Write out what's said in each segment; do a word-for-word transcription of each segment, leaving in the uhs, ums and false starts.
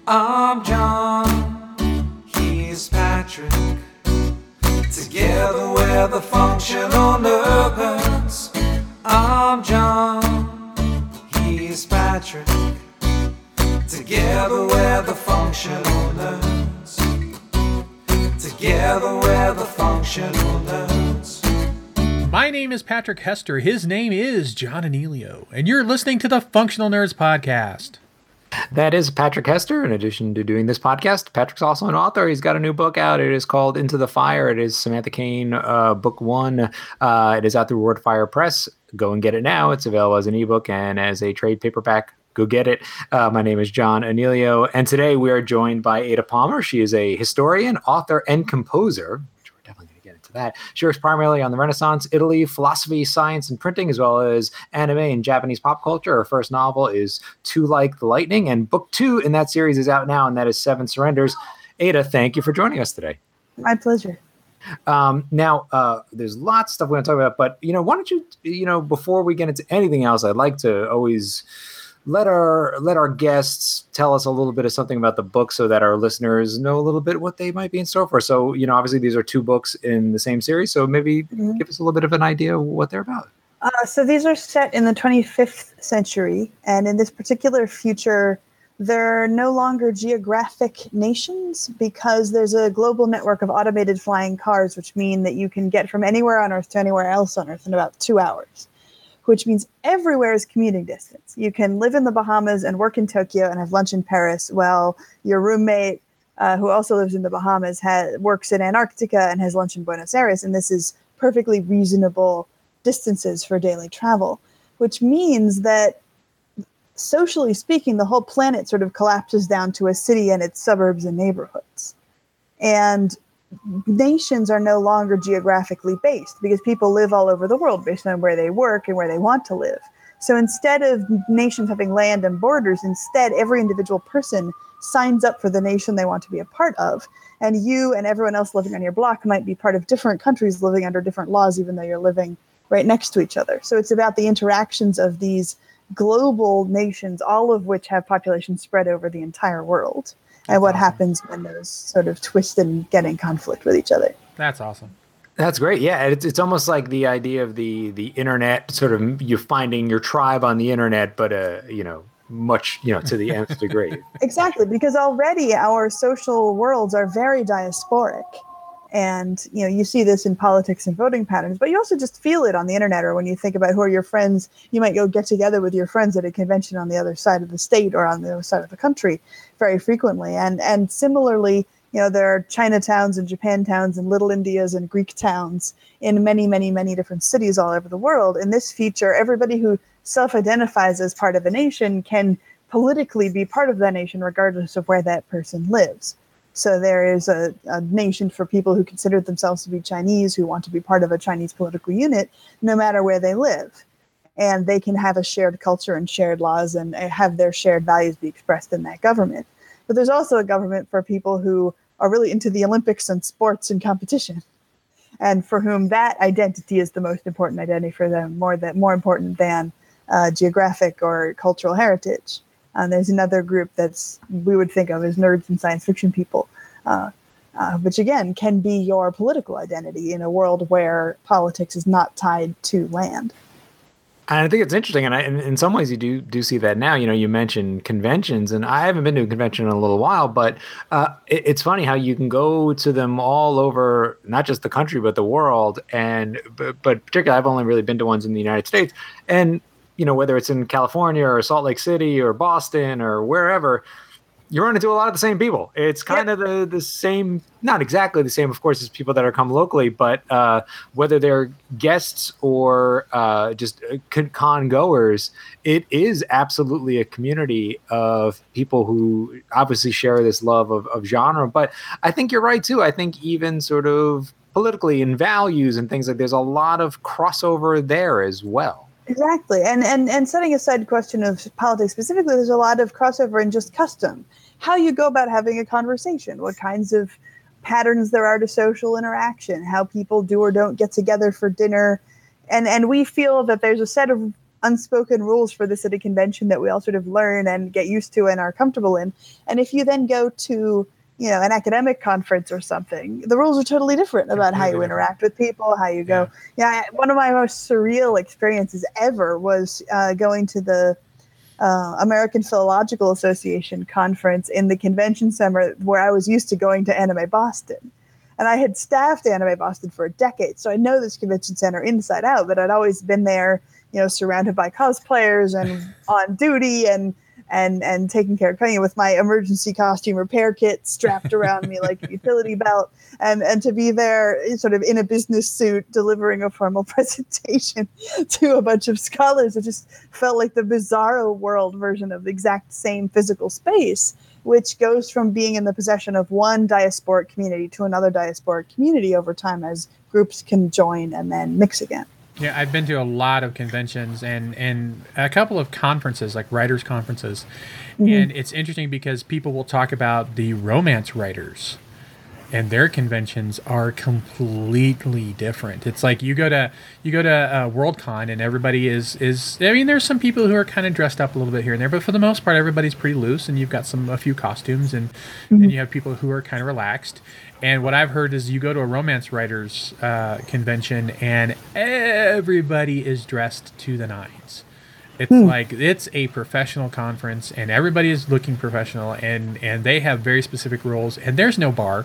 I'm John, he's Patrick. Together we're the functional nerds. I'm John, he's Patrick. Together we're the functional nerds. Together we're the functional nerds. My name is Patrick Hester. His name is John Anelio. And you're listening to the Functional Nerds Podcast. That is Patrick Hester. In addition to doing this podcast, Patrick's also an author. He's got a new book out. It is called Into the Fire. It is Samantha Kane, uh, book one. Uh, it is out through Wordfire Press. Go and get it now. It's available as an ebook and as a trade paperback. Go get it. Uh, my name is John Anelio, and today we are joined by Ada Palmer. She is a historian, author, and composer. We're definitely going to get into that. She works primarily on the Renaissance, Italy, philosophy, science, and printing, as well as anime and Japanese pop culture. Her first novel is Two Like the Lightning, and book two in that series is out now, and that is Seven Surrenders. Ada, thank you for joining us today. My pleasure. Um, now, uh, there's lots of stuff we're going to talk about, but, you know, why don't you, you know, before we get into anything else, I'd like to always let our let our guests tell us a little bit of something about the book so that our listeners know a little bit what they might be in store for. So, you know, obviously these are two books in the same series, so maybe mm-hmm. give us a little bit of an idea of what they're about. Uh, so these are set in the twenty-fifth century, and in this particular future, they're no longer geographic nations because there's a global network of automated flying cars, which mean that you can get from anywhere on Earth to anywhere else on Earth in about two hours. Which means everywhere is commuting distance. You can live in the Bahamas and work in Tokyo and have lunch in Paris, while your roommate, uh, who also lives in the Bahamas, has, works in Antarctica and has lunch in Buenos Aires. And this is perfectly reasonable distances for daily travel, which means that, socially speaking, the whole planet sort of collapses down to a city and its suburbs and neighborhoods. And nations are no longer geographically based because people live all over the world based on where they work and where they want to live. So instead of nations having land and borders, instead every individual person signs up for the nation they want to be a part of. And you and everyone else living on your block might be part of different countries living under different laws, even though you're living right next to each other. So it's about the interactions of these global nations, all of which have populations spread over the entire world. And what awesome. happens when those sort of twist and get in conflict with each other. That's awesome. That's great. Yeah, it's it's almost like the idea of the the internet, sort of you're finding your tribe on the internet, but uh, you know, much, you know, to the nth degree. Exactly, because already our social worlds are very diasporic. And, you know, you see this in politics and voting patterns, but you also just feel it on the internet, or when you think about who are your friends, you might go get together with your friends at a convention on the other side of the state or on the other side of the country very frequently. And and similarly, you know, there are Chinatowns and Japantowns and Little Indias and Greek towns in many, many, many different cities all over the world. In this feature, everybody who self-identifies as part of a nation can politically be part of that nation regardless of where that person lives. So there is a, a nation for people who consider themselves to be Chinese, who want to be part of a Chinese political unit, no matter where they live. And they can have a shared culture and shared laws and have their shared values be expressed in that government. But there's also a government for people who are really into the Olympics and sports and competition, and for whom that identity is the most important identity for them, more that more important than uh, geographic or cultural heritage. Um, there's another group that's we would think of as nerds and science fiction people, uh, uh, which again can be your political identity in a world where politics is not tied to land. And I think it's interesting, and I, in, in some ways you do do see that now. You know, you mentioned conventions, and I haven't been to a convention in a little while, but uh, it, it's funny how you can go to them all over, not just the country, but the world. And but, but particularly, I've only really been to ones in the United States, and you know, whether it's in California or Salt Lake City or Boston or wherever, you run into a lot of the same people. It's kind yep. of the, the same, not exactly the same, of course, as people that are come locally, but uh, whether they're guests or uh, just con goers, it is absolutely a community of people who obviously share this love of, of genre. But I think you're right, too. I think even sort of politically in values and things like there's a lot of crossover there as well. Exactly. And, and and setting aside the question of politics specifically, there's a lot of crossover in just custom. How you go about having a conversation, what kinds of patterns there are to social interaction, how people do or don't get together for dinner. And and we feel that there's a set of unspoken rules for this at a convention that we all sort of learn and get used to and are comfortable in. And if you then go to, you know, an academic conference or something, the rules are totally different about how you interact with people, how you go. Yeah, yeah one of my most surreal experiences ever was uh, going to the uh, American Philological Association conference in the convention center where I was used to going to Anime Boston. And I had staffed Anime Boston for a decade, so I know this convention center inside out, but I'd always been there, you know, surrounded by cosplayers and on duty and and and taking care of you know, with my emergency costume repair kit strapped around me like a utility belt, and and to be there sort of in a business suit delivering a formal presentation to a bunch of scholars. It just felt like the bizarro world version of the exact same physical space, which goes from being in the possession of one diasporic community to another diasporic community over time as groups can join and then mix again. Yeah, I've been to a lot of conventions and, and a couple of conferences, like writers' conferences. Mm-hmm. And it's interesting because people will talk about the romance writers, and their conventions are completely different. It's like you go to you go to uh, Worldcon, and everybody is is. I mean, there's some people who are kind of dressed up a little bit here and there, but for the most part, everybody's pretty loose. And you've got some a few costumes, and mm-hmm. and you have people who are kind of relaxed. And what I've heard is you go to a romance writers uh, convention, and everybody is dressed to the nines. It's hmm. like it's a professional conference, and everybody is looking professional, and and they have very specific rules, and there's no bar.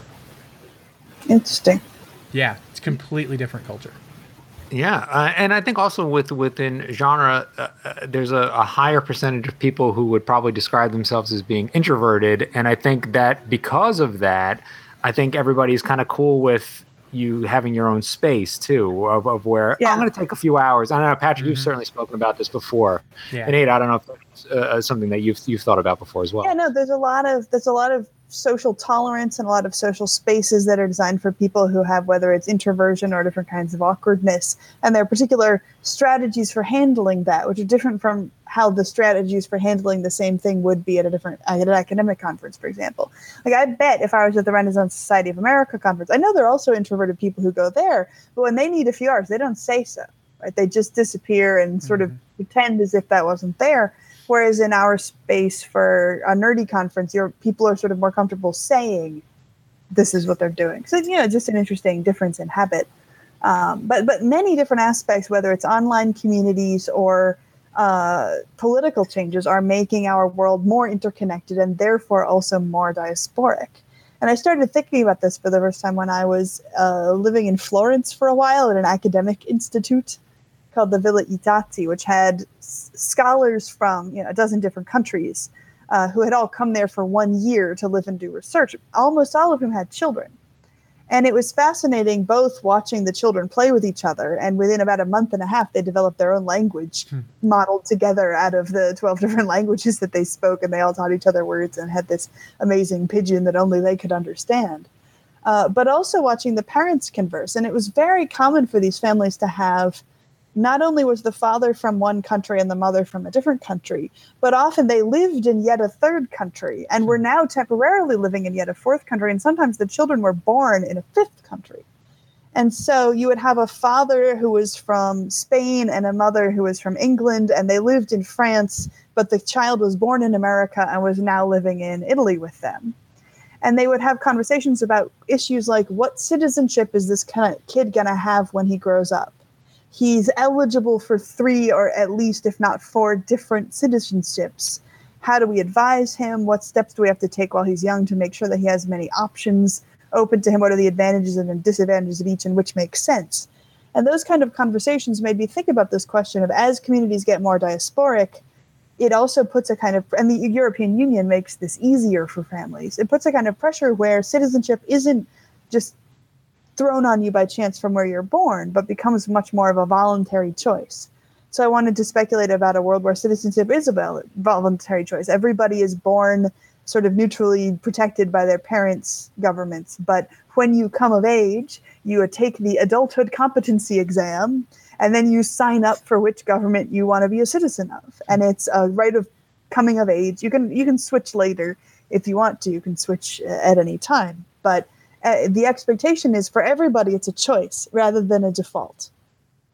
Interesting. Yeah, it's completely different culture. Yeah, uh, and I think also with within genre, uh, uh, there's a, a higher percentage of people who would probably describe themselves as being introverted, and I think that because of that, I think everybody's kind of cool with you having your own space too, of, of where yeah. I'm going to take a few hours. I don't know, Patrick, mm-hmm. you've certainly spoken about this before. Yeah. And Nate, I don't know if that's uh, something that you've you've thought about before as well. Yeah, no, there's a lot of there's a lot of social tolerance and a lot of social spaces that are designed for people who have, whether it's introversion or different kinds of awkwardness, and there are particular strategies for handling that, which are different from how the strategies for handling the same thing would be at a different at an academic conference, for example. Like, I bet if I was at the Renaissance Society of America conference, I know there are also introverted people who go there, but when they need a few hours, they don't say so, right? They just disappear and sort mm-hmm. of pretend as if that wasn't there. Whereas in our space for a nerdy conference, your people are sort of more comfortable saying this is what they're doing. So, you know, just an interesting difference in habit. Um, but but many different aspects, whether it's online communities or uh, political changes, are making our world more interconnected and therefore also more diasporic. And I started thinking about this for the first time when I was uh, living in Florence for a while at an academic institute called the Villa Itati, which had s- scholars from you know a dozen different countries uh, who had all come there for one year to live and do research, almost all of whom had children. And it was fascinating both watching the children play with each other, and within about a month and a half, they developed their own language hmm. modeled together out of the twelve different languages that they spoke, and they all taught each other words and had this amazing pidgin that only they could understand. Uh, but also watching the parents converse. And it was very common for these families to have, not only was the father from one country and the mother from a different country, but often they lived in yet a third country and were now temporarily living in yet a fourth country. And sometimes the children were born in a fifth country. And so you would have a father who was from Spain and a mother who was from England, and they lived in France, but the child was born in America and was now living in Italy with them. And they would have conversations about issues like, what citizenship is this kind of kid going to have when he grows up? He's eligible for three or at least, if not four, different citizenships. How do we advise him? What steps do we have to take while he's young to make sure that he has many options open to him? What are the advantages and disadvantages of each, and which makes sense? And those kind of conversations made me think about this question of, as communities get more diasporic, it also puts a kind of, and the European Union makes this easier for families. It puts a kind of pressure where citizenship isn't just thrown on you by chance from where you're born, but becomes much more of a voluntary choice. So I wanted to speculate about a world where citizenship is a voluntary choice. Everybody is born sort of neutrally protected by their parents' governments. But when you come of age, you take the adulthood competency exam, and then you sign up for which government you want to be a citizen of. And it's a right of coming of age. You can you can switch later if you want to. You can switch at any time. But Uh, the expectation is for everybody, it's a choice rather than a default.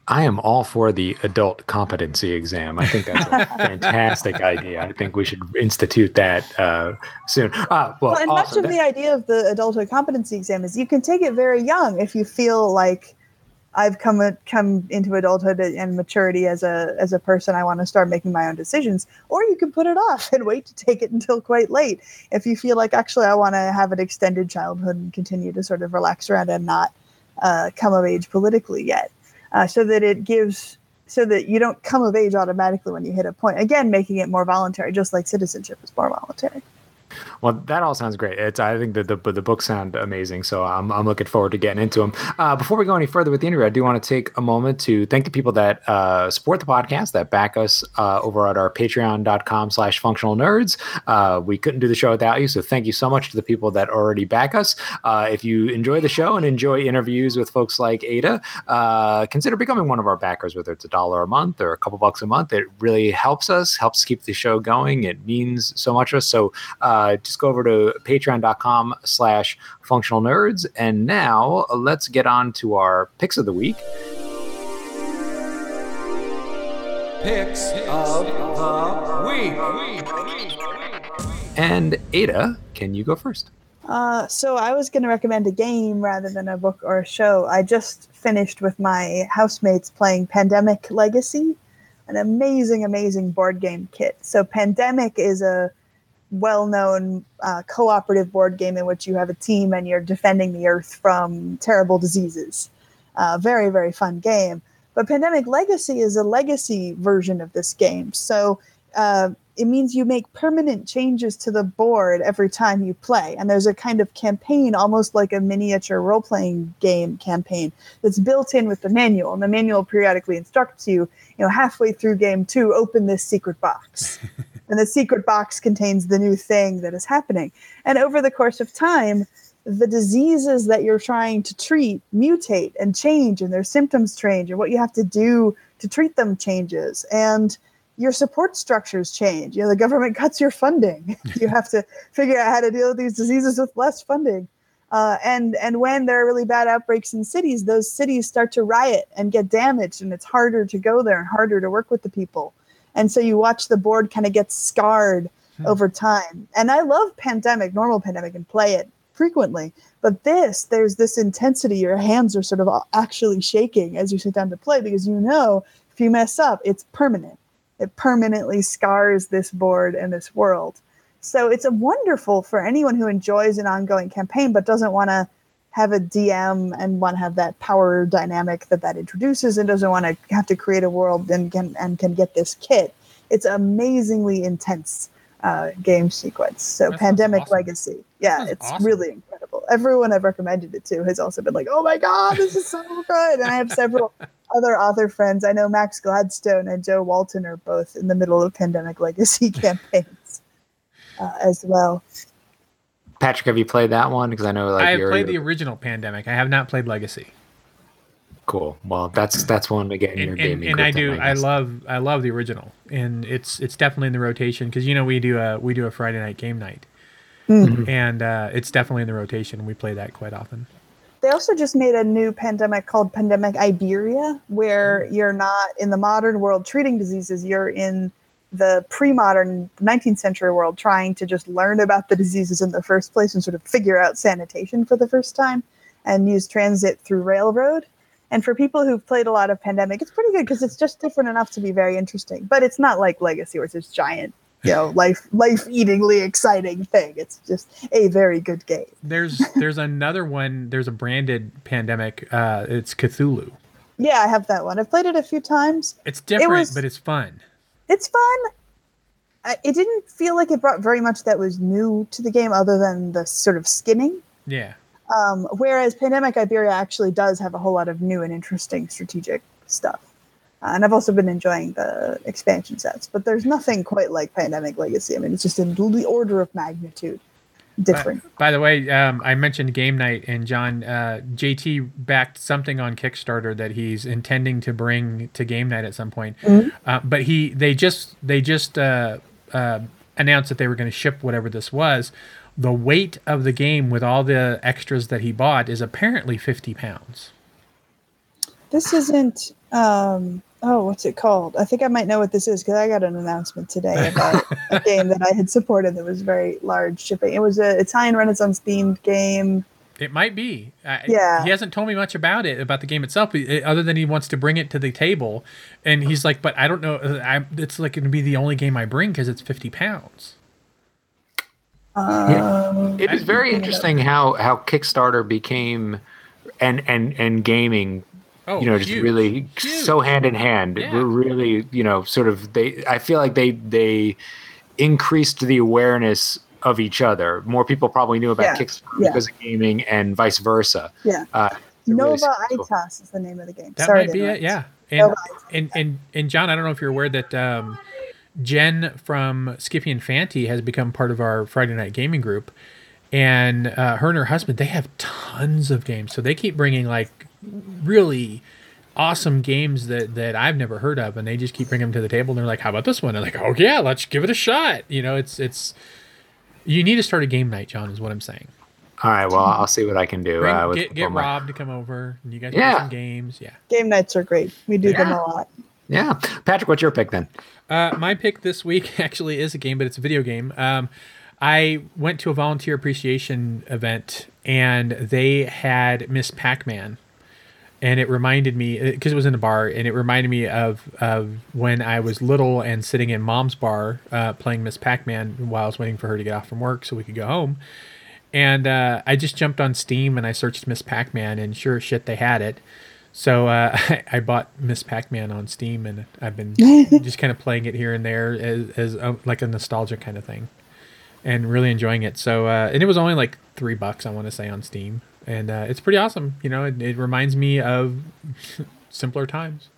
I am all for the adult competency exam. I think that's a fantastic idea. I think we should institute that uh, soon. Ah, well, Well, and awesome. much of the idea of the adulthood competency exam is you can take it very young if you feel like I've come come into adulthood and maturity as a as a person. I want to start making my own decisions, or you can put it off and wait to take it until quite late. If you feel like actually I want to have an extended childhood and continue to sort of relax around and not uh, come of age politically yet. Uh, so that it gives, so that you don't come of age automatically when you hit a point. Again, making it more voluntary, just like citizenship is more voluntary. Well, that all sounds great. It's I think that the the books sound amazing, so I'm I'm looking forward to getting into them. Uh, before we go any further with the interview, I do want to take a moment to thank the people that uh, support the podcast, that back us uh, over at our patreon dot com slash functional nerds. Uh, we couldn't do the show without you, so thank you so much to the people that already back us. Uh, if you enjoy the show and enjoy interviews with folks like Ada, uh, consider becoming one of our backers, whether it's a dollar a month or a couple bucks a month. It really helps us, helps keep the show going. It means so much to us. So uh, just go over to patreon dot com slash functional nerds. And now let's get on to our picks of the week. Picks of the week. And Ada, can you go first? Uh, so I was going to recommend a game rather than a book or a show. I just finished with my housemates playing Pandemic Legacy, an amazing, amazing board game kit. So Pandemic is a well-known uh, cooperative board game in which you have a team and you're defending the earth from terrible diseases. Uh, very, very fun game. But Pandemic Legacy is a legacy version of this game. So uh, it means you make permanent changes to the board every time you play. And there's a kind of campaign, almost like a miniature role-playing game campaign, that's built in with the manual. And the manual periodically instructs you, you know, halfway through game two, open this secret box. And the secret box contains the new thing that is happening. And over the course of time, the diseases that you're trying to treat mutate and change, and their symptoms change, and what you have to do to treat them changes. And your support structures change. You know, the government cuts your funding. You have to figure out how to deal with these diseases with less funding. Uh, and, and when there are really bad outbreaks in cities, those cities start to riot and get damaged, and it's harder to go there and harder to work with the people. And so you watch the board kind of get scarred hmm. over time. And I love Pandemic, normal Pandemic, and play it frequently. But this, there's this intensity. Your hands are sort of actually shaking as you sit down to play, because you know if you mess up, it's permanent. It permanently scars this board and this world. So it's a wonderful for anyone who enjoys an ongoing campaign but doesn't want to have a D M and want to have that power dynamic that that introduces, and doesn't want to have to create a world and can and can get this kit. It's amazingly intense uh, game sequence. So That Pandemic awesome. Legacy. Yeah, That it's awesome. really incredible. Everyone I've recommended it to has also been like, oh my God, this is so good. And I have several other author friends. I know Max Gladstone and Joe Walton are both in the middle of Pandemic Legacy campaigns uh, as well. Patrick, have you played that one? Because I know like I have you're played the original Pandemic. I have not played Legacy. cool. Well, that's that's one to get in And, your and, gaming. and I curriculum, do. I guess. love. I love the original, and it's it's definitely in the rotation because you know we do a we do a Friday night game night, Mm. and uh, it's definitely in the rotation. We play that quite often. They also just made a new pandemic called Pandemic Iberia, where you're not in the modern world treating diseases. You're in the pre-modern nineteenth century world trying to just learn about the diseases in the first place and sort of figure out sanitation for the first time and use transit through railroad. And for people who've played a lot of Pandemic, it's pretty good because it's just different enough to be very interesting. But it's not like Legacy where it's this giant, you know, life life-eatingly exciting thing. It's just a very good game. There's there's another one. There's a branded Pandemic. Uh, it's Cthulhu. Yeah, I have that one. I've played it a few times. It's different, was- but it's fun. It's fun. I- It didn't feel like it brought very much that was new to the game other than the sort of skinning. Yeah. Um, whereas Pandemic Iberia actually does have a whole lot of new and interesting strategic stuff. Uh, and I've also been enjoying the expansion sets, but there's nothing quite like Pandemic Legacy. I mean, it's just in the order of magnitude different. By, by the way, um, I mentioned game night, and John uh, J T backed something on Kickstarter that he's intending to bring to game night at some point. Mhm. Uh, but he they just they just uh, uh, announced that they were going to ship whatever this was. The weight of the game with all the extras that he bought is apparently fifty pounds. This isn't. Um, oh, what's it called? I think I might know what this is because I got an announcement today about a game that I had supported that was very large shipping. It was a Italian Renaissance themed game. It might be. Uh, Yeah. He hasn't told me much about it, about the game itself, uh, other than he wants to bring it to the table. And he's like, but I don't know. uh, I, it's like going to be the only game I bring because it's fifty pounds. Um, It is very interesting how how Kickstarter became and and and gaming, Oh, you know, just huge. really Huge. so hand in hand. Yeah. We're really, you know, sort of they. I feel like they they increased the awareness of each other. More people probably knew about Yeah, Kickstarter yeah. because of gaming, and vice versa. yeah. Uh, it's really Nova successful. Itas is the name of the game. That Sorry might to be interrupt. it, yeah. And, Nova and, and, and John, I don't know if you're aware that um, Jen from Skippy and Fanty has become part of our Friday Night Gaming group. And uh, her and her husband, they have tons of games. So they keep bringing like really awesome games that, that I've never heard of. And they just keep bringing them to the table. And they're like, how about this one? And I'm like, oh, yeah, let's give it a shot. You know, it's, it's, you need to start a game night, John, is what I'm saying. All right, well, I'll see what I can do. Bring, uh, with get get my- Rob to come over. And you guys Yeah. play some games. Yeah. Game nights are great. We do them Yeah. a lot. Yeah, Patrick, what's your pick then? Uh, my pick this week actually is a game, but it's a video game. Um, I went to a volunteer appreciation event, and they had Miss Pac-Man, and it reminded me because it was in a bar, and it reminded me of of when I was little and sitting in Mom's bar uh, playing Miss Pac-Man while I was waiting for her to get off from work so we could go home. And uh, I just jumped on Steam and I searched Miss Pac-Man, and sure as shit they had it. So uh, I bought Miss Pac-Man on Steam, and I've been just kind of playing it here and there as, as a, like a nostalgia kind of thing, and really enjoying it. So uh, and it was only like three bucks, I want to say, on Steam, and uh, it's pretty awesome. You know, it, it reminds me of simpler times.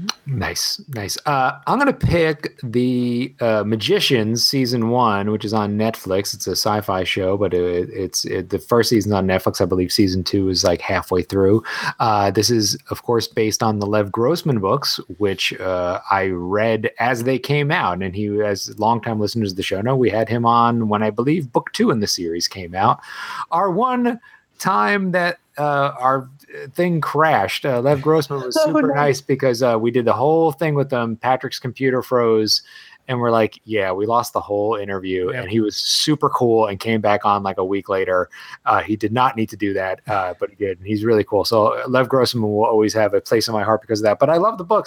Nice, nice. Uh, I'm gonna pick the uh, Magicians season one, which is on Netflix. It's a sci-fi show, but it, it's it, the first season's on Netflix. I believe season two is like halfway through. Uh, this is, of course, based on the Lev Grossman books, which uh, I read as they came out. And he, as longtime listeners of the show know, we had him on when I believe book two in the series came out. Our one time that uh, our thing crashed. Uh, Lev Grossman was Oh, super no. nice because uh, we did the whole thing with them. Patrick's computer froze, and we're like, yeah, we lost the whole interview. Yep. And he was super cool and came back on like a week later. Uh, he did not need to do that, uh, but he did. And he's really cool. So uh, Lev Grossman will always have a place in my heart because of that. But I love the books.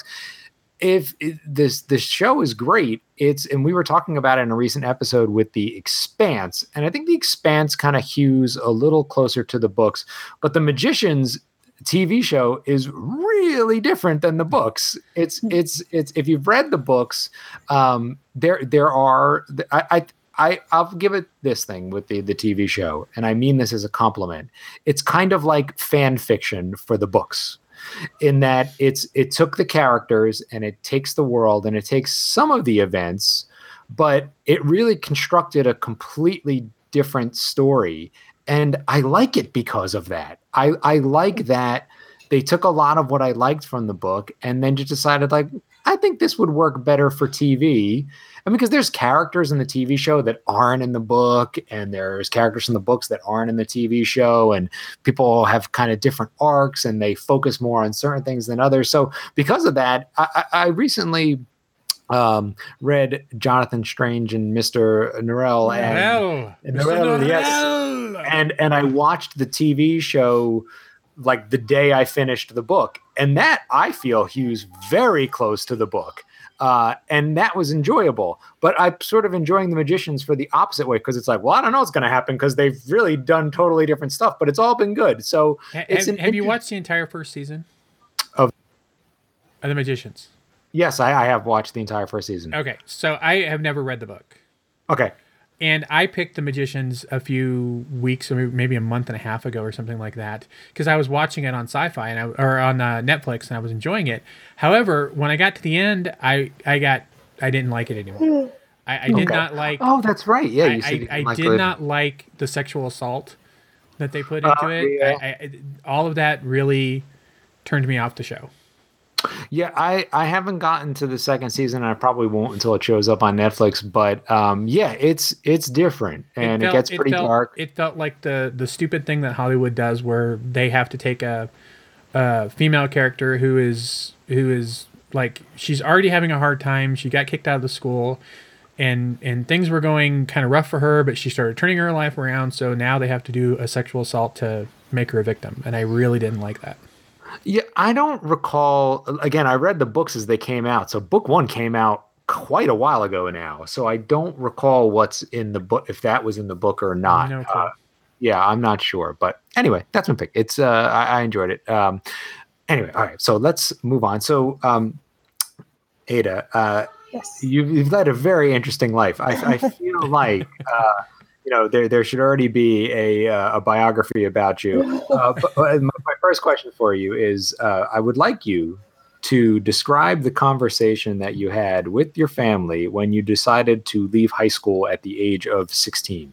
If it, this this show is great, it's and we were talking about it in a recent episode with The Expanse, and I think The Expanse kind of hews a little closer to the books, but The Magicians T V show is really different than the books. It's it's it's if you've read the books, um, there there are I. I I, I'll give it this thing with the, the T V show, and I mean this as a compliment. It's kind of like fan fiction for the books, in that it's it took the characters and it takes the world and it takes some of the events, but it really constructed a completely different story. And I like it because of that. I, I like that they took a lot of what I liked from the book and then just decided, like, I think this would work better for T V. I mean, because there's characters in the T V show that aren't in the book, and there's characters in the books that aren't in the T V show, and people have kind of different arcs and they focus more on certain things than others. So because of that, I, I I recently um, read Jonathan Strange and Mister Norrell. And, Norrell. and Mister Norrell, yes. Norrell. and and I watched the T V show like the day I finished the book, and that I feel hews very close to the book, uh, and that was enjoyable. But I'm sort of enjoying The Magicians for the opposite way, because it's like, well, I don't know what's going to happen because they've really done totally different stuff, but it's all been good. So Ha- it's have, an have you inter- watched the entire first season Of- of The Magicians? Yes, I, I have watched the entire first season. Okay, so I have never read the book. Okay. And I picked The Magicians a few weeks or maybe a month and a half ago or something like that, because I was watching it on Sci-Fi and I, or on uh, Netflix, and I was enjoying it. However, when I got to the end, I I got I didn't like it anymore. I, I did Okay. not like. Oh, that's right. Yeah, I, you said I, you I didn't like did the- not like the sexual assault that they put into Uh, it. yeah. I, I, all of that really turned me off the show. Yeah, I, I haven't gotten to the second season, and I probably won't until it shows up on Netflix. But um, yeah, it's it's different, and it, felt- gets pretty felt, dark. It felt like the the stupid thing that Hollywood does, where they have to take a, a female character who is who is like, she's already having a hard time. She got kicked out of the school, and and things were going kind of rough for her, but she started turning her life around. So now they have to do a sexual assault to make her a victim. And I really didn't like that. Yeah, I don't recall. Again, I read the books as they came out. So book one came out quite a while ago now. So I don't recall what's in the book, if that was in the book or not. No clue. Uh, yeah, I'm not sure. But anyway, that's my pick. It's uh, I, I enjoyed it. Um, anyway, all right. So let's move on. So um, Ada, uh, Yes. you've, you've led a very interesting life. I, I feel like. Uh, You know, there there should already be a uh, a biography about you. Uh, but, but my, my first question for you is, uh, I would like you to describe the conversation that you had with your family when you decided to leave high school at the age of sixteen.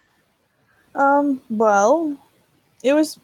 Um, well, it was,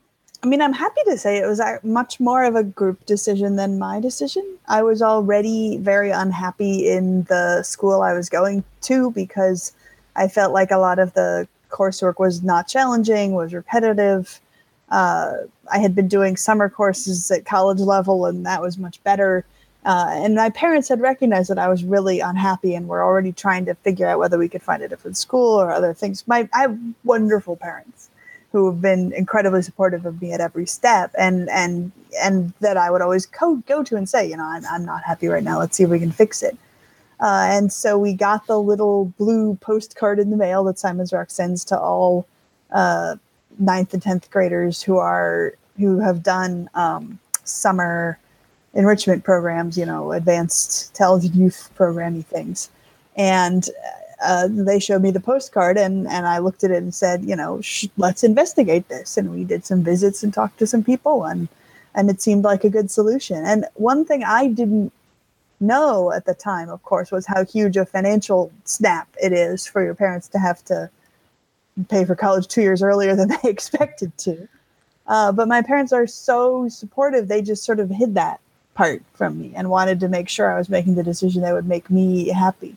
I mean, I'm happy to say it was a- much more of a group decision than my decision. I was already very unhappy in the school I was going to because I felt like a lot of the coursework was not challenging, was repetitive. Uh, I had been doing summer courses at college level, and that was much better. Uh, and my parents had recognized that I was really unhappy and were already trying to figure out whether we could find a different school or other things. My, I have wonderful parents who have been incredibly supportive of me at every step, and and and that I would always go, go to and say, you know, I'm, I'm not happy right now. Let's see if we can fix it. Uh, and so we got the little blue postcard in the mail that Simon's Rock sends to all uh, ninth and tenth graders who are who have done um, summer enrichment programs, you know, advanced talented youth programming things. And uh, they showed me the postcard, and, and I looked at it and said, you know, sh- let's investigate this. And we did some visits and talked to some people, and and it seemed like a good solution. And one thing I didn't know at the time, of course, was how huge a financial snap it is for your parents to have to pay for college two years earlier than they expected to. Uh, but my parents are so supportive. They just sort of hid that part from me and wanted to make sure I was making the decision that would make me happy.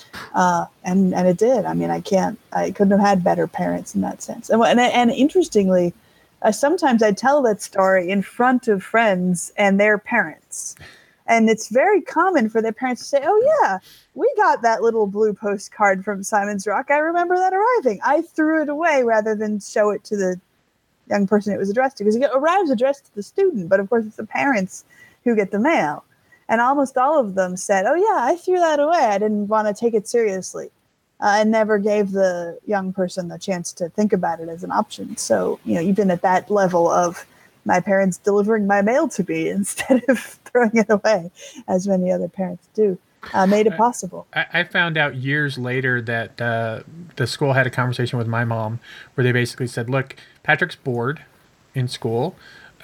Uh, and, and it did. I mean, I can't, I couldn't have had better parents in that sense. And, and, and interestingly, uh, sometimes I tell that story in front of friends and their parents. And it's very common for their parents to say, oh, yeah, we got that little blue postcard from Simon's Rock. I remember that arriving. I threw it away rather than show it to the young person it was addressed to, because it arrives addressed to the student. But, of course, it's the parents who get the mail. And almost all of them said, oh, yeah, I threw that away. I didn't want to take it seriously. Uh, and never gave the young person the chance to think about it as an option. So, you know, even at that level of my parents delivering my mail to me instead of throwing it away, as many other parents do, uh, made it possible. I, I found out years later that uh, the school had a conversation with my mom where they basically said, look, Patrick's bored in school.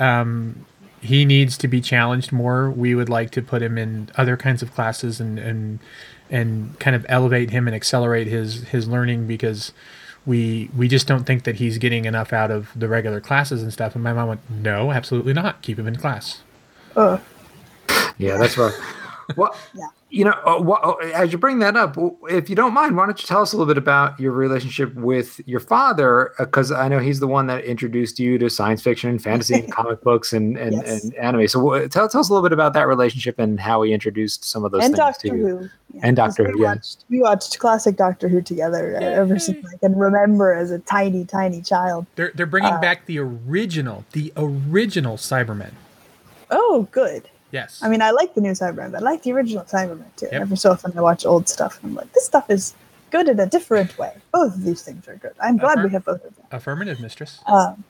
Um, he needs to be challenged more. We would like to put him in other kinds of classes and, and, and kind of elevate him and accelerate his, his learning, because we we just don't think that he's getting enough out of the regular classes and stuff. And my mom went, no, absolutely not. Keep him in class. Uh, Yeah, that's right. Well, Yeah. you know, uh, wh- uh, as you bring that up, w- if you don't mind, why don't you tell us a little bit about your relationship with your father? Because I know he's the one that introduced you to science fiction and fantasy and comic books and, and, Yes. and anime. So uh, tell, tell us a little bit about that relationship and how he introduced some of those and things Doctor to you. Who. Yeah, And 'cause Doctor we Who, yeah. Watched, we watched classic Doctor Who together uh, ever since I can remember as a tiny, tiny child. They're they're bringing Uh, back the original, the original Cybermen. Oh, good. Yes. I mean, I like the new Cybermen, but I like the original Cybermen too. Yep. Every so often I watch old stuff and I'm like, this stuff is good in a different way. Both of these things are good. I'm glad we Affirm- have both of them. Affirmative, mistress. Um,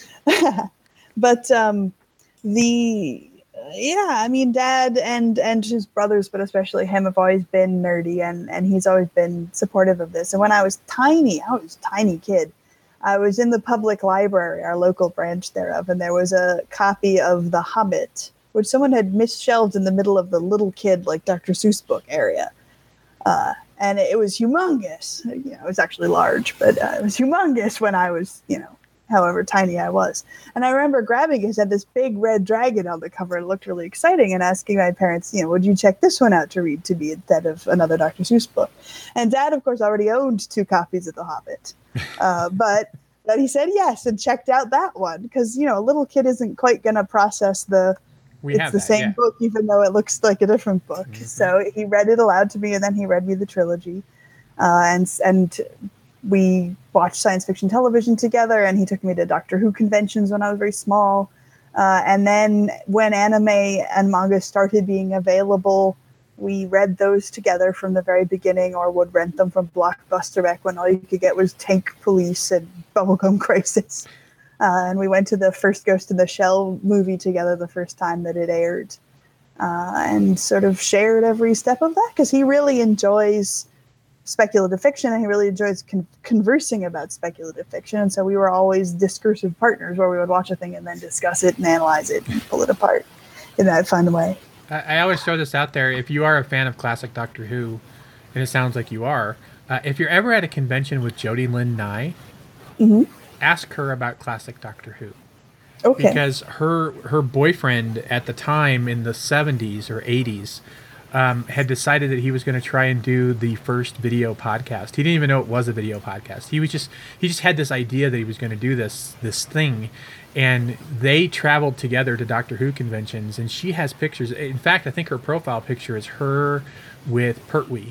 but um, the yeah, I mean, Dad and and his brothers, but especially him, have always been nerdy, and and he's always been supportive of this. And when I was tiny, I was a tiny kid, I was in the public library, our local branch thereof, and there was a copy of The Hobbit, which someone had misshelved in the middle of the little kid, like Doctor Seuss book area. Uh, and it was humongous. You know, it was actually large, but uh, it was humongous when I was, you know, however tiny I was. And I remember grabbing it. It had this big red dragon on the cover. It looked really exciting, and asking my parents, you know, would you check this one out to read to me instead of another Doctor Seuss book? And Dad, of course, already owned two copies of The Hobbit. Uh, but but he said yes and checked out that one because, you know, a little kid isn't quite going to process the We it's have the that, same yeah. book, even though it looks like a different book. Mhm. So he read it aloud to me, and then he read me the trilogy, uh, and and we watched science fiction television together. And he took me to Doctor Who conventions when I was very small. Uh, and then when anime and manga started being available, we read those together from the very beginning, or would rent them from Blockbuster back when all you could get was Tank Police and Bubblegum Crisis. Uh, and we went to the first Ghost in the Shell movie together the first time that it aired, uh, and sort of shared every step of that, because he really enjoys speculative fiction, and he really enjoys con- conversing about speculative fiction. And so we were always discursive partners, where we would watch a thing and then discuss it and analyze it and pull it apart in that fun way. I, I always throw this out there. If you are a fan of classic Doctor Who, and it sounds like you are, uh, if you're ever at a convention with Jodie Lynn Nye, Mm-hmm. ask her about classic Doctor Who. Okay. Because her her boyfriend at the time in the seventies or eighties um, had decided that he was going to try and do the first video podcast. He didn't even know it was a video podcast. He was just he just had this idea that he was going to do this this thing, and they traveled together to Doctor Who conventions. And she has pictures. In fact, I think her profile picture is her with Pertwee.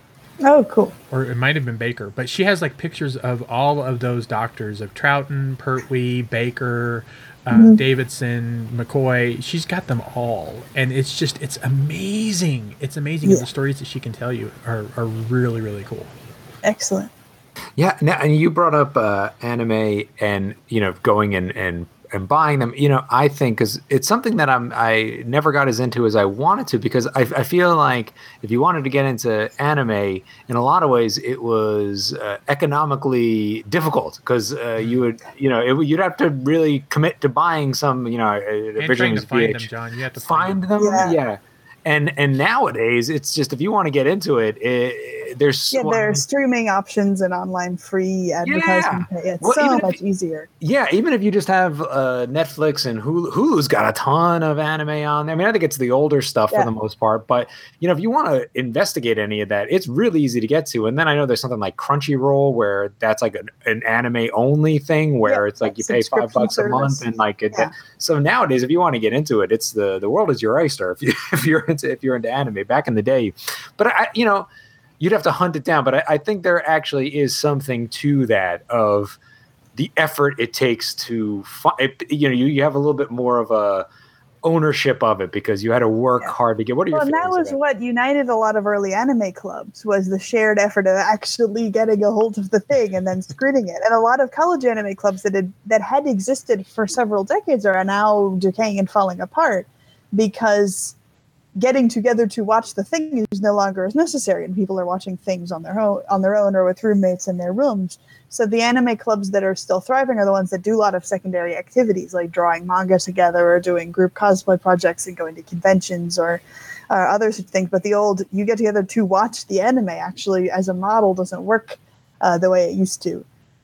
Oh, cool. Or it might have been Baker, but she has like pictures of all of those doctors, of Troughton, Pertwee, Baker, uh, Mhm. Davidson, McCoy. She's got them all, and it's just it's amazing. It's amazing. Yeah. The stories that she can tell you are, are really really cool. Excellent. Yeah, now, and you brought up uh, anime and you know going and and and buying them. You know, I think because it's something that I'm I never got as into as I wanted to, because I, I feel like if you wanted to get into anime, in a lot of ways it was uh, economically difficult, because uh, you would you know it, would- you'd have to really commit to buying some you know And originally trying it to was find them, V H. John. You have to Find them, Yeah. yeah. And and nowadays it's just if you want to get into it, it there's Yeah, so- there are streaming options and online free advertising. It's Well, even so if- much easier. Yeah, even if you just have uh, Netflix and Hulu, Hulu's got a ton of anime on there. I mean, I think it's the older stuff Yeah. for the most part, but you know, if you want to investigate any of that, it's really easy to get to. And then I know there's something like Crunchyroll where that's like an, an anime only thing where Yeah, it's like that you pay five subscription bucks a month service. and like it. Yeah. So nowadays, if you want to get into it, it's the the world is your oyster. If you if you're into if you're into anime back in the day, but I you know. You'd have to hunt it down, but I, I think there actually is something to that of the effort it takes to find. You know, you, you have a little bit more of a ownership of it because you had to work Yeah. hard to get. What are your Well, and that feelings was about what united a lot of early anime clubs, was the shared effort of actually getting a hold of the thing and then screening it. And a lot of college anime clubs that had that had existed for several decades are now decaying and falling apart because getting together to watch the thing is no longer as necessary, and people are watching things on their own, on their own or with roommates in their rooms. So the anime clubs that are still thriving are the ones that do a lot of secondary activities, like drawing manga together or doing group cosplay projects and going to conventions or uh, other such things. But the old you get together to watch the anime actually as a model doesn't work uh, the way it used to,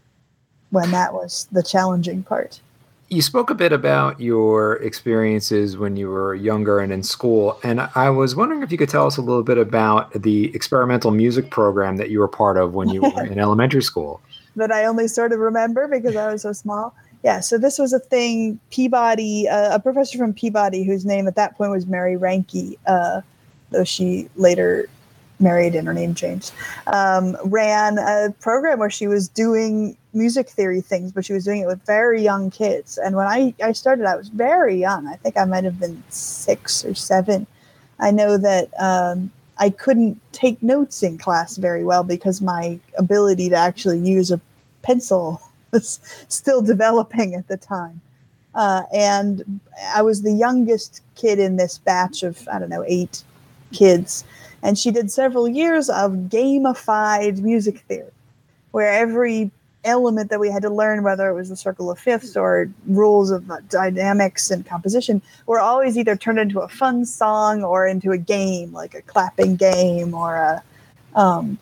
when that was the challenging part. You spoke a bit about your experiences when you were younger and in school, and I was wondering if you could tell us a little bit about the experimental music program that you were part of when you were in elementary school. That I only sort of remember because I was so small. Yeah, so this was a thing. Peabody, uh, a professor from Peabody, whose name at that point was Mary Ranke, uh, though she later married and her name changed, um, ran a program where she was doing music theory things, but she was doing it with very young kids. And when I, I started, I was very young. I think I might have been six or seven. I know that um, I couldn't take notes in class very well because my ability to actually use a pencil was still developing at the time. Uh, and I was the youngest kid in this batch of, I don't know, eight kids. And she did several years of gamified music theory, where every element that we had to learn, whether it was the circle of fifths or rules of dynamics and composition, were always either turned into a fun song or into a game, like a clapping game or a, um,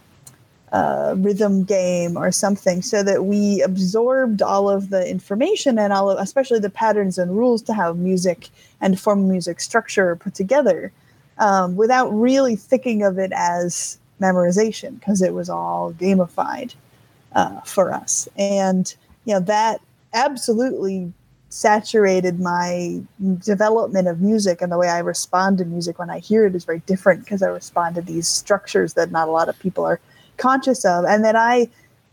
a rhythm game or something, so that we absorbed all of the information and all of, especially the patterns and rules to how music and form music structure are put together, um, without really thinking of it as memorization, because it was all gamified uh, for us. And you know, that absolutely saturated my development of music, and the way I respond to music when I hear it is very different because I respond to these structures that not a lot of people are conscious of, and that I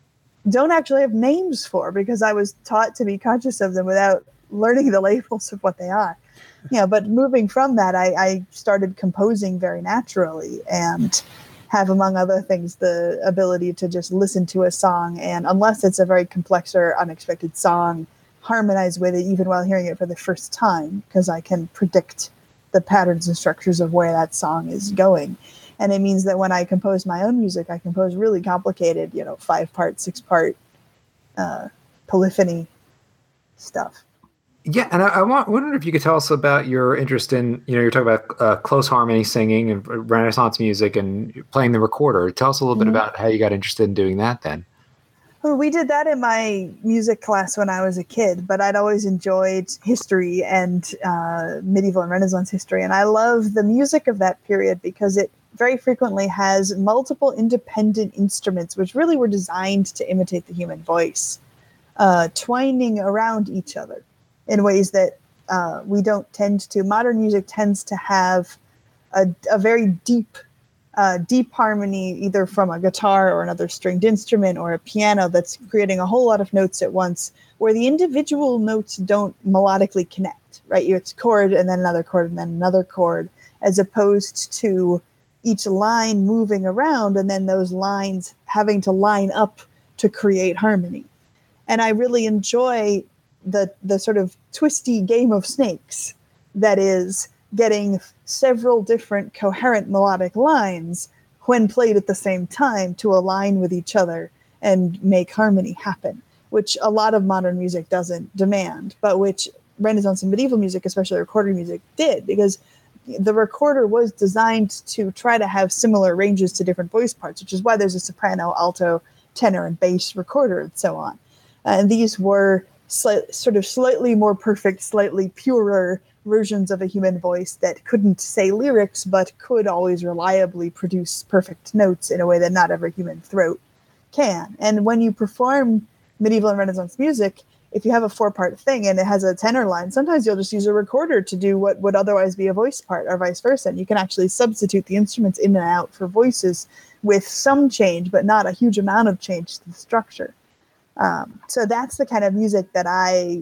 don't actually have names for because I was taught to be conscious of them without learning the labels of what they are. Yeah, but moving from that, I, I started composing very naturally and have, among other things, the ability to just listen to a song, and unless it's a very complex or unexpected song, harmonize with it even while hearing it for the first time, because I can predict the patterns and structures of where that song is going. And it means that when I compose my own music, I compose really complicated, you know, five part, six part uh, polyphony stuff. Yeah, and I, I want, wonder if you could tell us about your interest in, you know, you're talking about uh, close harmony singing and Renaissance music and playing the recorder. Tell us a little mm-hmm. bit about how you got interested in doing that then. Well, we did that in my music class when I was a kid, but I'd always enjoyed history and uh, medieval and Renaissance history. And I love the music of that period because it very frequently has multiple independent instruments, which really were designed to imitate the human voice, uh, twining around each other in ways that uh, we don't tend to. Modern music tends to have a, a very deep Uh, deep harmony, either from a guitar or another stringed instrument or a piano that's creating a whole lot of notes at once, where the individual notes don't melodically connect, right? It's chord and then another chord and then another chord, as opposed to each line moving around and then those lines having to line up to create harmony. And I really enjoy the the sort of twisty game of snakes that is getting several different coherent melodic lines when played at the same time to align with each other and make harmony happen, which a lot of modern music doesn't demand, but which Renaissance and medieval music, especially recorded music, did, because the recorder was designed to try to have similar ranges to different voice parts, which is why there's a soprano, alto, tenor, and bass recorder, and so on. Uh, and these were slight, sort of slightly more perfect, slightly purer versions of a human voice that couldn't say lyrics, but could always reliably produce perfect notes in a way that not every human throat can. And when you perform medieval and Renaissance music, if you have a four-part thing and it has a tenor line, sometimes you'll just use a recorder to do what would otherwise be a voice part, or vice versa. And you can actually substitute the instruments in and out for voices with some change, but not a huge amount of change to the structure. Um, so that's the kind of music that I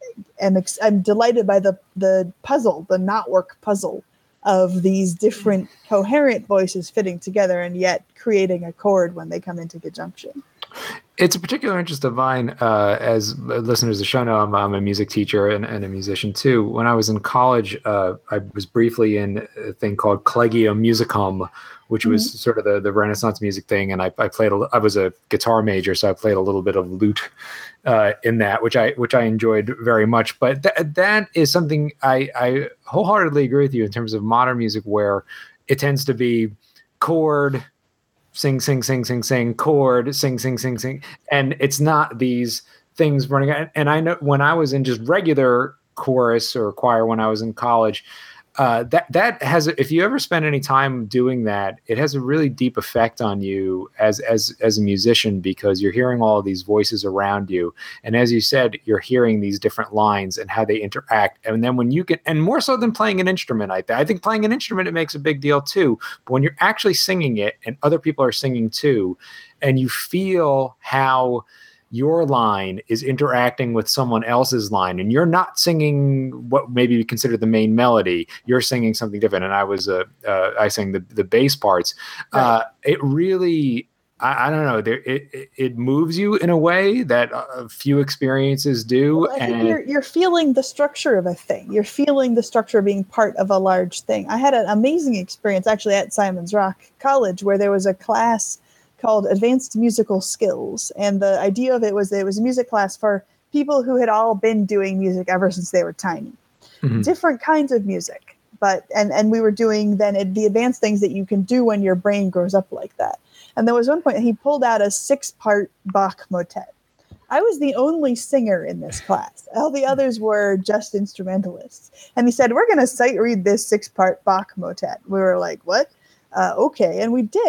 am ex- I'm delighted by the the puzzle, the knotwork puzzle of these different coherent voices fitting together and yet creating a chord when they come into conjunction. It's a particular interest of mine, uh, as listeners of the show know, I'm, I'm a music teacher and, and a musician too. When I was in college, uh, I was briefly in a thing called Collegium Musicum, which mm-hmm. was sort of the, the Renaissance music thing. And I, I played, a, I was a guitar major, so I played a little bit of lute uh, in that, which I which I enjoyed very much. But th- that is something I, I wholeheartedly agree with you in terms of modern music, where it tends to be chord, sing, sing, sing, sing, sing, chord, sing, sing, sing, sing. And it's not these things running. And I know when I was in just regular chorus or choir when I was in college, uh, that that has, if you ever spend any time doing that, it has a really deep effect on you as as as a musician, because you're hearing all of these voices around you, and as you said, you're hearing these different lines and how they interact. And then when you get, and more so than playing an instrument, I, I think playing an instrument, it makes a big deal too. But when you're actually singing it and other people are singing too, and you feel how your line is interacting with someone else's line, and you're not singing what maybe we consider the main melody, you're singing something different. And I was, uh, uh I sang the, the bass parts. Right. Uh, it really, I, I don't know, there, it, it, it moves you in a way that a few experiences do. Well, I think and you're, you're feeling the structure of a thing. You're feeling the structure of being part of a large thing. I had an amazing experience actually at Simon's Rock College, where there was a class called Advanced Musical Skills. And the idea of it was that it was a music class for people who had all been doing music ever since they were tiny. Mm-hmm. Different kinds of music. But and, and we were doing then the advanced things that you can do when your brain grows up like that. And there was one point he pulled out a six-part Bach motet. I was the only singer in this class. All the others were just instrumentalists. And he said, we're going to sight read this six-part Bach motet. We were like, what? Uh, okay. And we did.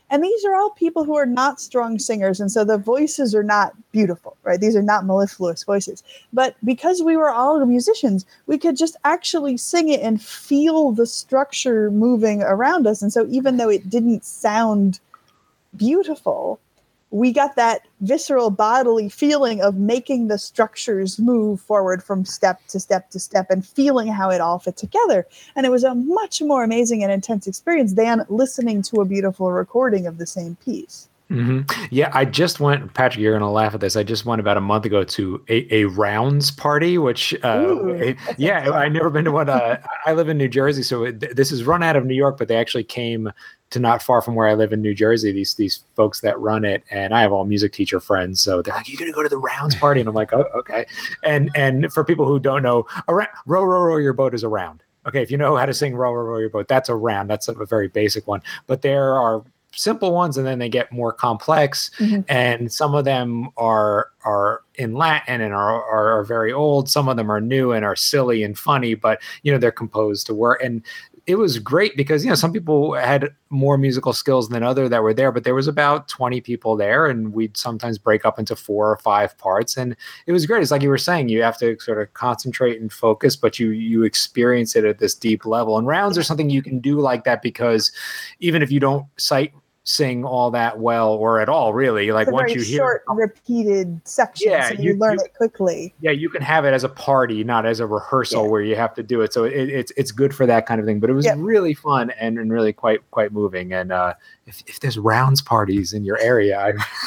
And these are all people who are not strong singers. And so the voices are not beautiful, right? These are not mellifluous voices. But because we were all musicians, we could just actually sing it and feel the structure moving around us. And so even though it didn't sound beautiful, we got that visceral bodily feeling of making the structures move forward from step to step to step and feeling how it all fit together. And it was a much more amazing and intense experience than listening to a beautiful recording of the same piece. Mm-hmm. Yeah, I just went, Patrick, you're going to laugh at this. I just went about a month ago to a, a rounds party, which, uh, Ooh, it, yeah, I've never been to one. Uh, I live in New Jersey, so it, this is run out of New York, but they actually came to not far from where I live in New Jersey, these these folks that run it. And I have all music teacher friends. So they're like, you're going to go to the rounds party? And I'm like, oh, okay. And and for people who don't know, a ra- row, row, row your boat is a round. Okay, if you know how to sing row, row, row your boat, that's a round. That's a, a very basic one. But there are simple ones, and then they get more complex, mm-hmm. and some of them are are in Latin and are, are are very old. Some of them are new and are silly and funny, but you know they're composed to work. And it was great because you know some people had more musical skills than other that were there, but there was about twenty people there, and we'd sometimes break up into four or five parts, and it was great. It's like you were saying, you have to sort of concentrate and focus, but you you experience it at this deep level. And rounds are something you can do like that because even if you don't sight sing all that well or at all, really, like it's a once very you hear short repeated section, yeah, so you, you learn you, it quickly. Yeah, you can have it as a party, not as a rehearsal yeah. where you have to do it. So it, it's it's good for that kind of thing. But it was yep. really fun and, and really quite quite moving. And uh, if if there's rounds parties in your area,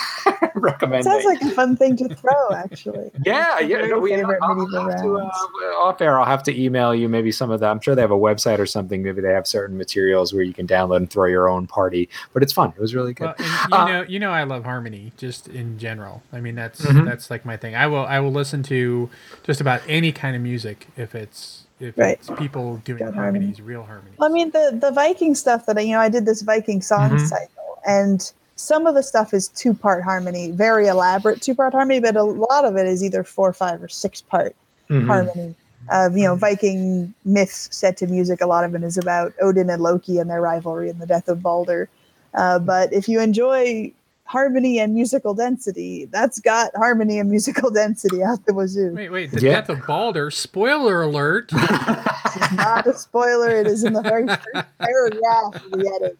I recommend. It sounds it. like a fun thing to throw, actually. yeah, yeah. No, we, favorite I'll, medieval I'll rounds. To, uh, off air, I'll have to email you maybe some of that. I'm sure they have a website or something. Maybe they have certain materials where you can download and throw your own party. But it's fun. It was really good. Well, and you uh, know, you know, I love harmony just in general. I mean, that's mm-hmm. that's like my thing. I will I will listen to just about any kind of music if it's if right. it's people doing Good harmonies, harmony. real harmonies. Well, I mean, the the Viking stuff that I you know I did this Viking song mm-hmm. cycle, and some of the stuff is two part harmony, very elaborate two part harmony, but a lot of it is either four, five, or six part mm-hmm. harmony. Of you know Viking myths set to music. A lot of it is about Odin and Loki and their rivalry and the death of Balder. Uh, but if you enjoy harmony and musical density, that's got harmony and musical density out the wazoo. Wait, wait, the yeah. death of Balder, spoiler alert. This is not a spoiler, it is in the very first paragraph of the edit.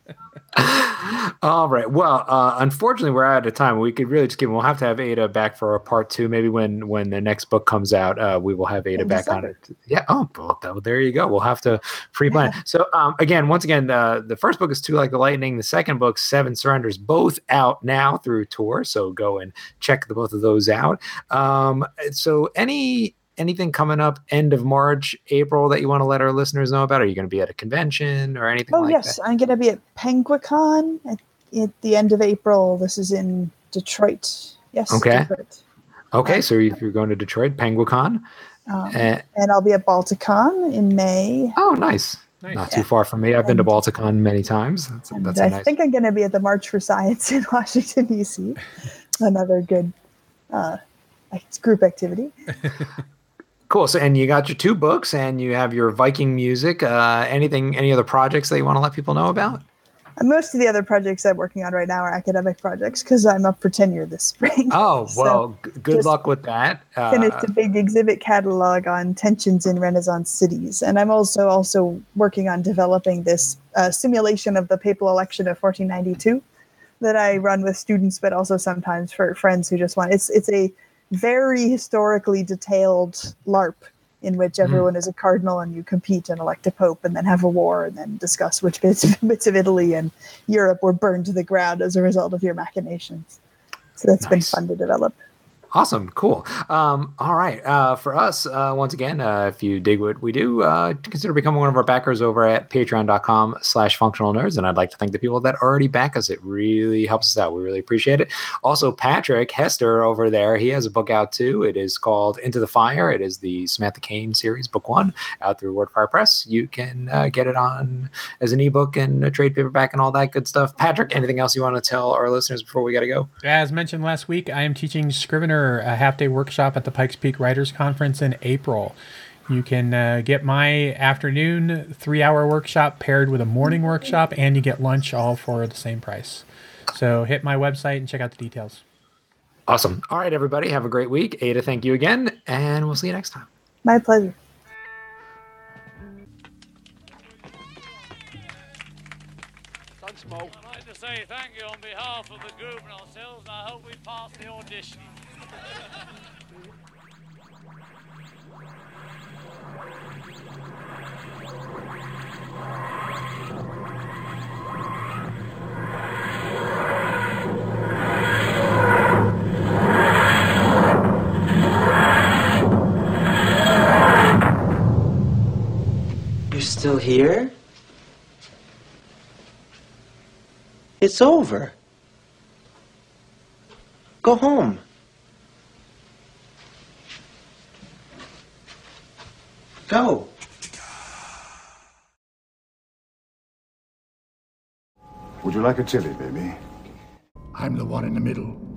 All right. Well, uh, unfortunately, we're out of time. We could really just give. We'll have to have Ada back for a part two. Maybe when when the next book comes out, uh, we will have Ada in back December. on it. Yeah. Oh, well, there you go. We'll have to pre-plan. So, um, again, once again, the the first book is Two Like the Lightning. The second book, Seven Surrenders, both out now through Tor. So go and check the both of those out. Um, so any. Anything coming up end of March, April that you want to let our listeners know about? Are you going to be at a convention or anything oh, like yes. that? I'm going to be at Penguicon at, at the end of April. This is in Detroit. Yes. Okay. Detroit. Okay. Um, so if you're going to Detroit, Penguicon. Um, uh, and I'll be at Balticon in May. Oh, nice. nice. Not yeah. too far from me. I've and, been to Balticon many times. That's, that's I nice. think I'm going to be at the March for Science in Washington, D C Another good uh, group activity. Cool. So, and you got your two books, and you have your Viking music. Uh, anything, any other projects that you want to let people know about? And most of the other projects I'm working on right now are academic projects because I'm up for tenure this spring. Oh, well, so g- good luck with that. Uh, finished a big exhibit catalog on tensions in Renaissance cities, and I'm also also working on developing this uh, simulation of the papal election of fourteen ninety-two that I run with students, but also sometimes for friends who just want. It's it's a very historically detailed LARP in which everyone mm. is a cardinal and you compete and elect a pope and then have a war and then discuss which bits, bits of Italy and Europe were burned to the ground as a result of your machinations. So that's nice. Been fun to develop. Awesome. Cool. Um, all right. Uh, for us, uh, once again, uh, if you dig what we do, uh, consider becoming one of our backers over at patreon.com slash functional nerds. And I'd like to thank the people that already back us. It really helps us out. We really appreciate it. Also, Patrick Hester over there, he has a book out too. It is called Into the Fire. It is the Samantha Kane series, book one, out through Wordfire Press. You can uh, get it on as an ebook and a trade paperback and all that good stuff. Patrick, anything else you want to tell our listeners before we got to go? As mentioned last week, I am teaching Scrivener a half-day workshop at the Pikes Peak Writers Conference in April. You can uh, get my afternoon three-hour workshop paired with a morning workshop, and you get lunch all for the same price. So hit my website and check out the details. Awesome. All right, everybody. Have a great week. Ada, thank you again, and we'll see you next time. My pleasure. I'd like to say thank you on behalf of the group and ourselves, and I hope we pass the audition. You're still here? It's over. Go home. Go. Would you like a chili, baby? I'm the one in the middle.